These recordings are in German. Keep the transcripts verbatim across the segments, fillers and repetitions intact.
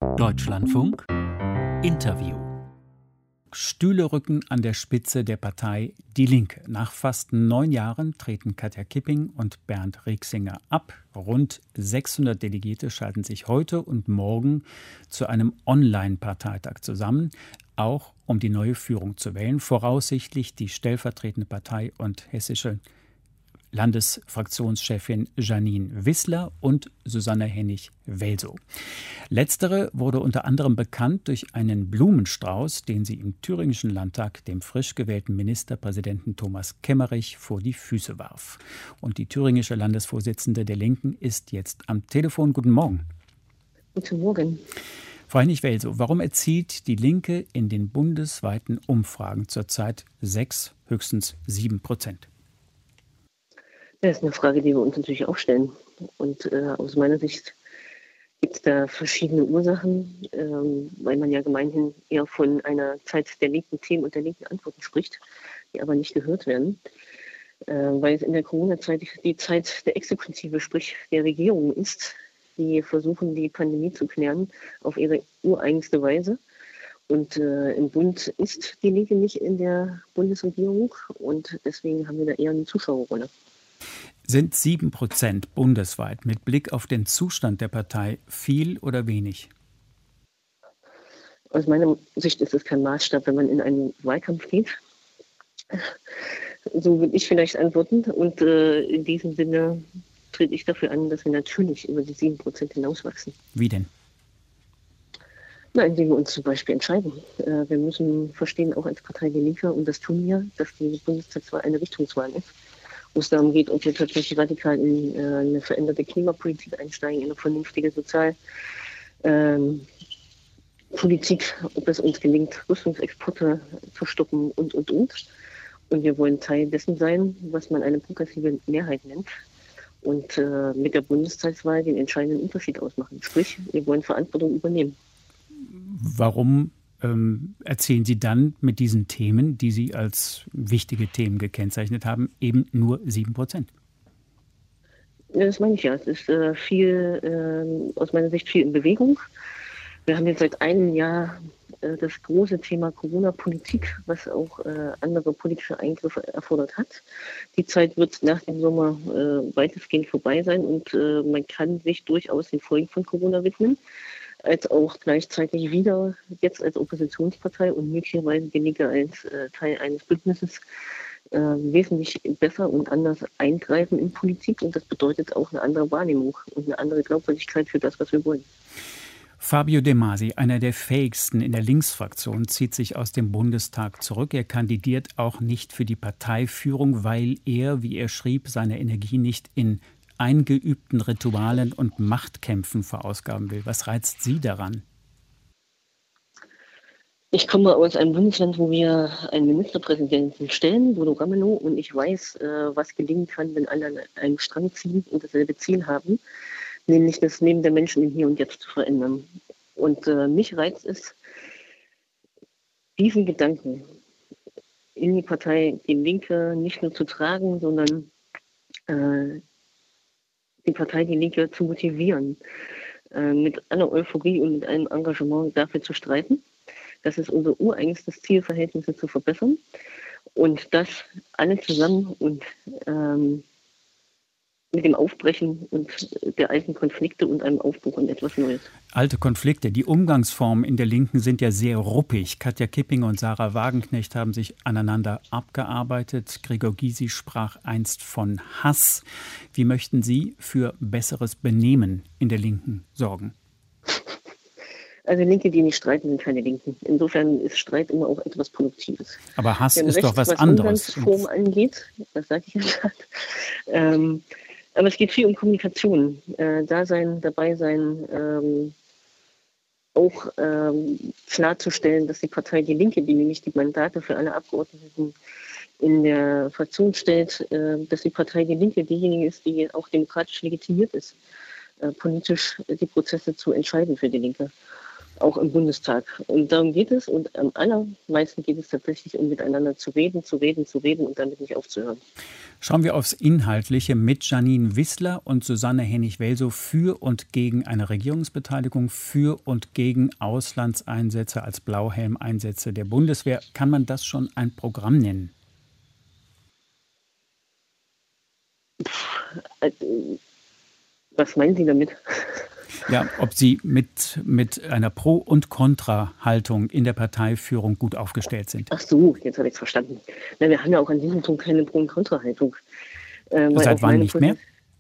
Deutschlandfunk Interview. Stühle rücken an der Spitze der Partei Die Linke. Nach fast neun Jahren treten Katja Kipping und Bernd Rixinger ab. Rund sechshundert Delegierte schalten sich heute und morgen zu einem Online-Parteitag zusammen, auch um die neue Führung zu wählen. Voraussichtlich die stellvertretende Partei- und hessische Landesfraktionschefin Jeanine Wissler und Susanne Hennig-Welsow. Letztere wurde unter anderem bekannt durch einen Blumenstrauß, den sie im thüringischen Landtag dem frisch gewählten Ministerpräsidenten Thomas Kemmerich vor die Füße warf. Und die thüringische Landesvorsitzende der Linken ist jetzt am Telefon. Guten Morgen. Guten Morgen. Frau Hennig-Welsow, warum erzielt die Linke in den bundesweiten Umfragen zurzeit sechs, höchstens sieben Prozent? Das ist eine Frage, die wir uns natürlich auch stellen. Und äh, aus meiner Sicht gibt es da verschiedene Ursachen, ähm, weil man ja gemeinhin eher von einer Zeit der linken Themen und der linken Antworten spricht, die aber nicht gehört werden. Äh, weil es in der Corona-Zeit die Zeit der Exekutive, sprich der Regierung ist, die versuchen, die Pandemie zu klären auf ihre ureigenste Weise. Und äh, im Bund ist die Linke nicht in der Bundesregierung und deswegen haben wir da eher eine Zuschauerrolle. Sind sieben Prozent bundesweit mit Blick auf den Zustand der Partei viel oder wenig? Aus meiner Sicht ist es kein Maßstab, wenn man in einen Wahlkampf geht. So würde ich vielleicht antworten. Und äh, in diesem Sinne trete ich dafür an, dass wir natürlich über die sieben Prozent hinauswachsen. Wie denn? Na, indem wir uns zum Beispiel entscheiden. Äh, wir müssen verstehen, auch als Partei Die Linke, und das tun wir, dass die Bundestagswahl eine Richtungswahl ist. Wo es darum geht, ob wir tatsächlich radikal in äh, eine veränderte Klimapolitik einsteigen, in eine vernünftige Sozialpolitik, ähm, ob es uns gelingt, Rüstungsexporte zu stoppen und, und, und. Und wir wollen Teil dessen sein, was man eine progressive Mehrheit nennt. Und äh, mit der Bundestagswahl den entscheidenden Unterschied ausmachen. Sprich, wir wollen Verantwortung übernehmen. Warum ähm, erzählen Sie dann mit diesen Themen, die Sie als wichtige Themen gekennzeichnet haben, eben nur sieben Prozent? Ja, das meine ich ja. Es ist äh, viel, äh, aus meiner Sicht viel in Bewegung. Wir haben jetzt seit einem Jahr äh, das große Thema Corona-Politik, was auch äh, andere politische Eingriffe erfordert hat. Die Zeit wird nach dem Sommer äh, weitestgehend vorbei sein und äh, man kann sich durchaus den Folgen von Corona widmen, als auch gleichzeitig wieder jetzt als Oppositionspartei und möglicherweise die Linke als äh, Teil eines Bündnisses äh, wesentlich besser und anders eingreifen in Politik. Und das bedeutet auch eine andere Wahrnehmung und eine andere Glaubwürdigkeit für das, was wir wollen. Fabio De Masi, einer der fähigsten in der Linksfraktion, zieht sich aus dem Bundestag zurück. Er kandidiert auch nicht für die Parteiführung, weil er, wie er schrieb, seine Energie nicht in eingeübten Ritualen und Machtkämpfen verausgaben will. Was reizt Sie daran? Ich komme aus einem Bundesland, wo wir einen Ministerpräsidenten stellen, Bodo Ramelow, und ich weiß, was gelingen kann, wenn alle an einem Strang ziehen und dasselbe Ziel haben, nämlich das Leben der Menschen im Hier und Jetzt zu verändern. Und äh, mich reizt es, diesen Gedanken in die Partei Die Linke nicht nur zu tragen, sondern äh, die Partei Die Linke zu motivieren, äh, mit aller Euphorie und mit allem Engagement dafür zu streiten. Das ist unser ureigenstes Ziel, Verhältnisse zu verbessern. Und das alle zusammen und ähm, mit dem Aufbrechen und der alten Konflikte und einem Aufbruch in etwas Neues. Alte Konflikte. Die Umgangsformen in der Linken sind ja sehr ruppig. Katja Kipping und Sarah Wagenknecht haben sich aneinander abgearbeitet. Gregor Gysi sprach einst von Hass. Wie möchten Sie für besseres Benehmen in der Linken sorgen? Also Linke, die nicht streiten, sind keine Linken. Insofern ist Streit immer auch etwas Produktives. Aber Hass ist recht, doch was, was anderes. Umgangsform angeht, das sage ich ja gerade. Ähm, aber es geht viel um Kommunikation. Äh, da sein, dabei sein, ähm, auch ähm, klarzustellen, dass die Partei Die Linke, die nämlich die Mandate für alle Abgeordneten in der Fraktion stellt, äh, dass die Partei Die Linke diejenige ist, die auch demokratisch legitimiert ist, äh, politisch die Prozesse zu entscheiden für Die Linke. auch im Bundestag. Und darum geht es. Und am allermeisten geht es tatsächlich um miteinander zu reden, zu reden, zu reden und damit nicht aufzuhören. Schauen wir aufs Inhaltliche mit Jeanine Wissler und Susanne Hennig-Welsow für und gegen eine Regierungsbeteiligung, für und gegen Auslandseinsätze als Blauhelmeinsätze der Bundeswehr. Kann man das schon ein Programm nennen? Was meinen Sie damit? Ja, ob Sie mit, mit einer Pro- und Kontra-Haltung in der Parteiführung gut aufgestellt sind. Ach so, jetzt habe ich es verstanden. Na, wir haben ja auch an diesem Punkt keine Pro- und Kontra-Haltung. Äh, Seit wann nicht mehr?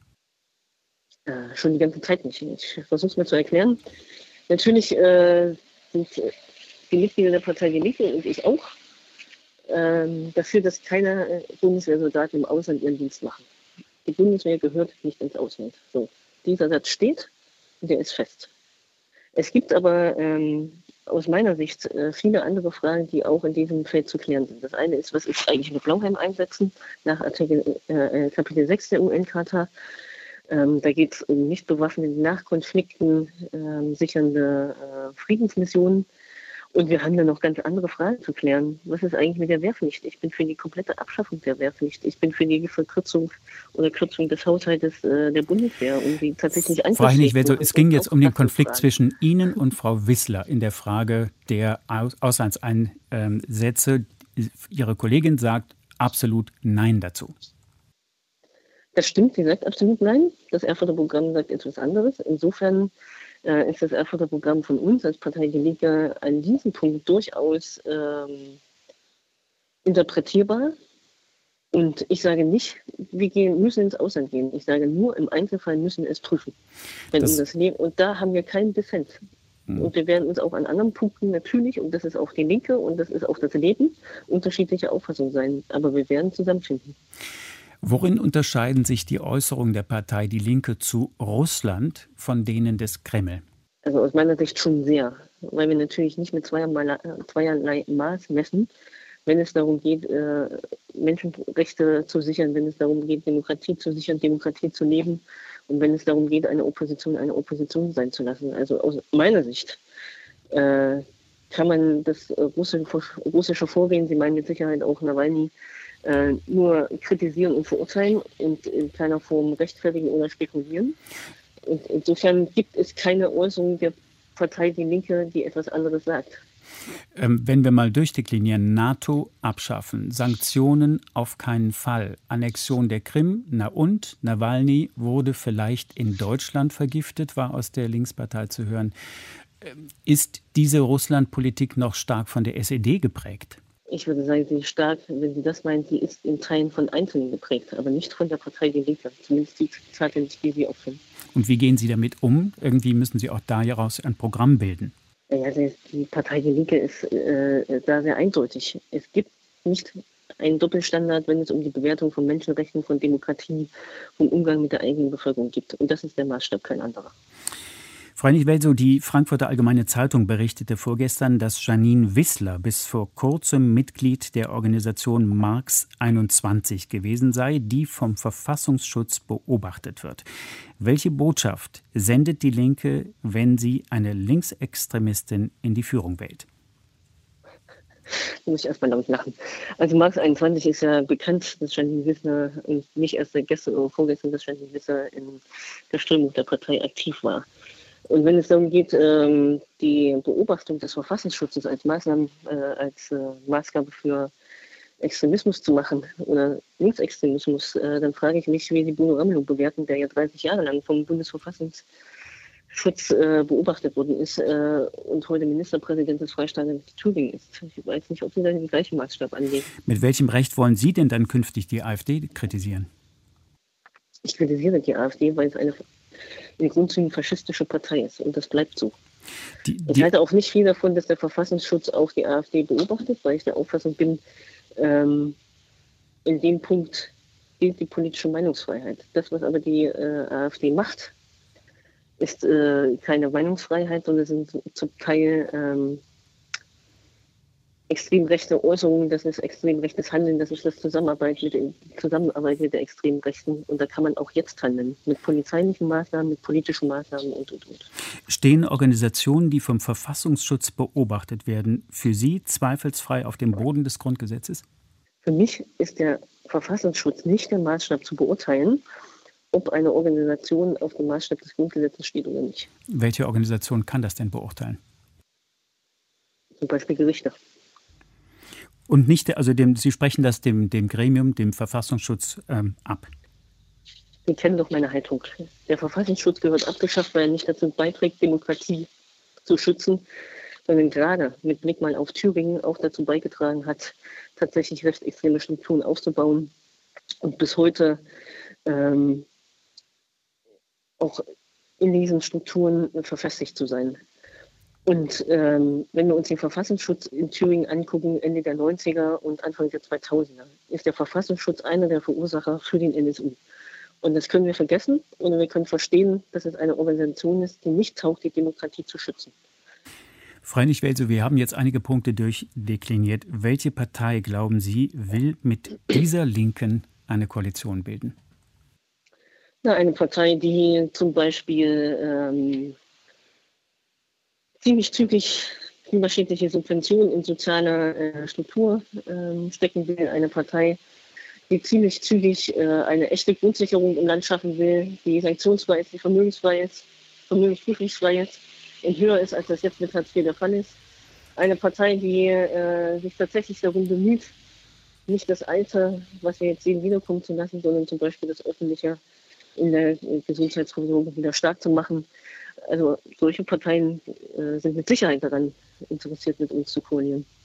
Äh, schon die ganze Zeit nicht. Ich versuche es mir zu erklären. Natürlich äh, sind die Mitglieder der Partei Die Linke und ich auch äh, dafür, dass keine Bundeswehrsoldaten im Ausland ihren Dienst machen. Die Bundeswehr gehört nicht ins Ausland. So, dieser Satz steht und der ist fest. Es gibt aber ähm, aus meiner Sicht äh, viele andere Fragen, die auch in diesem Feld zu klären sind. Das eine ist, was ist eigentlich mit Blauhelm-Einsätzen nach Artikel, äh, Kapitel sechs der U N-Charta? Ähm, da geht es um nicht bewaffnete, nach Konflikten äh, sichernde äh, Friedensmissionen. Und wir haben da noch ganz andere Fragen zu klären. Was ist eigentlich mit der Wehrpflicht? Ich bin für die komplette Abschaffung der Wehrpflicht. Ich bin für die Verkürzung oder Kürzung des Haushaltes äh, der Bundeswehr, um die tatsächlich Frau Hennig-Welsow, es ging jetzt um den Konflikt Fragen. zwischen Ihnen und Frau Wissler in der Frage der Aus- Auslandseinsätze. Ihre Kollegin sagt absolut Nein dazu. Das stimmt, sie sagt absolut Nein. Das Erfurter Programm sagt etwas anderes. Insofern äh, ist das Erfurter Programm von uns als Partei Die Linke an diesem Punkt durchaus ähm, interpretierbar. Und ich sage nicht, wir gehen, müssen ins Ausland gehen. Ich sage nur, im Einzelfall müssen wir es prüfen. Wenn Das- um das Leben, und da haben wir keinen Dissens. Hm. Und wir werden uns auch an anderen Punkten natürlich, und das ist auch die Linke und das ist auch das Leben, unterschiedliche Auffassungen sein. Aber wir werden zusammenfinden. Worin unterscheiden sich die Äußerungen der Partei Die Linke zu Russland von denen des Kreml? Also aus meiner Sicht schon sehr, weil wir natürlich nicht mit zweierlei, zweierlei Maß messen, wenn es darum geht, äh, Menschenrechte zu sichern, wenn es darum geht, Demokratie zu sichern, Demokratie zu leben und wenn es darum geht, eine Opposition eine Opposition sein zu lassen. Also aus meiner Sicht äh, kann man das äh, russische, russische Vorgehen, Sie meinen mit Sicherheit auch Nawalny, äh, nur kritisieren und verurteilen und in keiner Form rechtfertigen oder spekulieren. Und insofern gibt es keine Äußerung der Partei Die Linke, die etwas anderes sagt. Ähm, wenn wir mal durchdeklinieren, NATO abschaffen, Sanktionen auf keinen Fall, Annexion der Krim, na und, Nawalny wurde vielleicht in Deutschland vergiftet, war aus der Linkspartei zu hören. Ähm, ist diese Russlandpolitik noch stark von der S E D geprägt? Ich würde sagen, sie ist stark, wenn Sie das meinen, sie ist in Teilen von Einzelnen geprägt, aber nicht von der Partei Die Linke. Zumindest die Zitate nicht, die Sie auffinden. Und wie gehen Sie damit um? Irgendwie müssen Sie auch daraus ein Programm bilden. Ja, die Partei Die Linke ist äh, da sehr eindeutig. Es gibt nicht einen Doppelstandard, wenn es um die Bewertung von Menschenrechten, von Demokratie, vom Umgang mit der eigenen Bevölkerung geht. Und das ist der Maßstab, kein anderer. Frau Hennig-Welsow, die Frankfurter Allgemeine Zeitung berichtete vorgestern, dass Jeanine Wissler bis vor kurzem Mitglied der Organisation Marx einundzwanzig gewesen sei, die vom Verfassungsschutz beobachtet wird. Welche Botschaft sendet die Linke, wenn sie eine Linksextremistin in die Führung wählt? Da muss ich erstmal laut lachen. Also Marx einundzwanzig ist ja bekannt, dass Jeanine Wissler, und nicht erst seit gestern oder vorgestern, dass Jeanine Wissler in der Strömung der Partei aktiv war. Und wenn es darum geht, die Beobachtung des Verfassungsschutzes als Maßnahme, als Maßgabe für Extremismus zu machen oder Linksextremismus, dann frage ich mich, wie Sie Bruno Ramelow bewerten, der ja dreißig Jahre lang vom Bundesverfassungsschutz beobachtet worden ist und heute Ministerpräsident des Freistaates Thüringen ist. Ich weiß nicht, ob Sie da den gleichen Maßstab anlegen. Mit welchem Recht wollen Sie denn dann künftig die AfD kritisieren? Ich kritisiere die AfD, weil es eine in Grundzügen faschistische Partei ist. Und das bleibt so. Die, die ich halte auch nicht viel davon, dass der Verfassungsschutz auch die AfD beobachtet, weil ich der Auffassung bin, ähm, in dem Punkt gilt die politische Meinungsfreiheit. Das, was aber die äh, AfD macht, ist äh, keine Meinungsfreiheit, sondern sind zum Teil ähm, extrem rechte Äußerungen, das ist extrem rechtes Handeln, das ist das Zusammenarbeit mit, den, Zusammenarbeit mit der extremen Rechten. Und da kann man auch jetzt handeln, mit polizeilichen Maßnahmen, mit politischen Maßnahmen und, und, und. Stehen Organisationen, die vom Verfassungsschutz beobachtet werden, für Sie zweifelsfrei auf dem Boden des Grundgesetzes? Für mich ist der Verfassungsschutz nicht der Maßstab zu beurteilen, ob eine Organisation auf dem Maßstab des Grundgesetzes steht oder nicht. Welche Organisation kann das denn beurteilen? Zum Beispiel Gerichte. Und nicht, also dem, Sie sprechen das dem, dem Gremium, dem Verfassungsschutz ähm, ab? Sie kennen doch meine Haltung. Der Verfassungsschutz gehört abgeschafft, weil er nicht dazu beiträgt, Demokratie zu schützen, sondern gerade mit Blick mal auf Thüringen auch dazu beigetragen hat, tatsächlich rechtsextreme Strukturen aufzubauen und bis heute ähm, auch in diesen Strukturen verfestigt zu sein. Und ähm, wenn wir uns den Verfassungsschutz in Thüringen angucken, Ende der neunziger und Anfang der zweitausender, ist der Verfassungsschutz einer der Verursacher für den N S U. Und das können wir vergessen und wir können verstehen, dass es eine Organisation ist, die nicht taugt, die Demokratie zu schützen. Frau Hennig-Welzow, wir haben jetzt einige Punkte durchdekliniert. Welche Partei, glauben Sie, will mit dieser Linken eine Koalition bilden? Na, eine Partei, die zum Beispiel ähm, ziemlich zügig klimaschädliche Subventionen in soziale äh, Struktur äh, stecken will. Eine Partei, die ziemlich zügig äh, eine echte Grundsicherung im Land schaffen will, die sanktionsfrei ist, die vermögensfrei ist, vermögensprüfungsfrei ist und höher ist, als das jetzt mit Hartz vier der Fall ist. Eine Partei, die äh, sich tatsächlich darum bemüht, nicht das Alte, was wir jetzt sehen, wiederkommen zu lassen, sondern zum Beispiel das Öffentliche in der Gesundheitsversorgung wieder stark zu machen. Also solche Parteien äh, sind mit Sicherheit daran interessiert, mit uns zu koalieren.